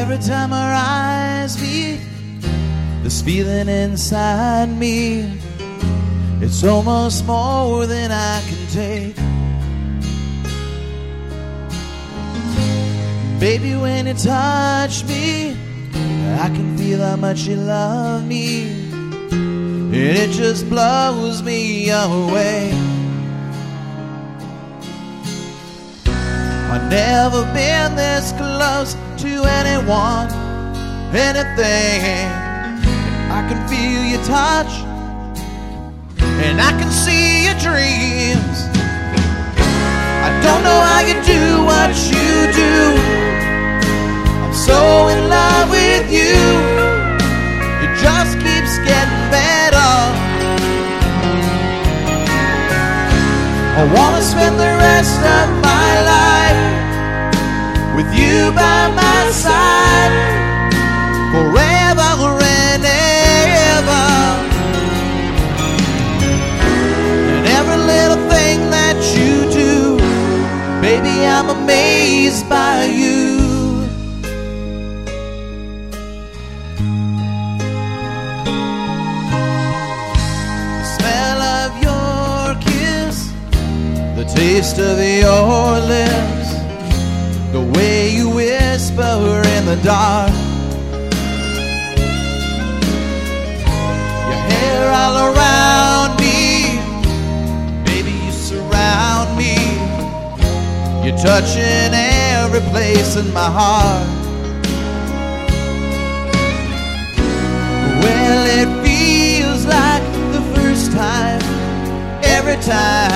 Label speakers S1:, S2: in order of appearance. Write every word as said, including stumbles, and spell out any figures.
S1: Every time our eyes meet, this feeling inside me, it's almost more than I can take. Baby, when you touch me, I can feel how much you love me, and it just blows me away. I've never been this close to anyone, anything. I can feel your touch, and I can see your dreams. I don't know how you do what you do. I'm so in love with you. It just keeps getting better. I wanna spend the rest of my life with you by my side, forever and ever. And every little thing that you do, baby, I'm amazed by you. The smell of your kiss, the taste of your lips, the way you whisper in the dark, your hair all around me, baby, you surround me. You're touching every place in my heart. Well, it feels like the first time, every time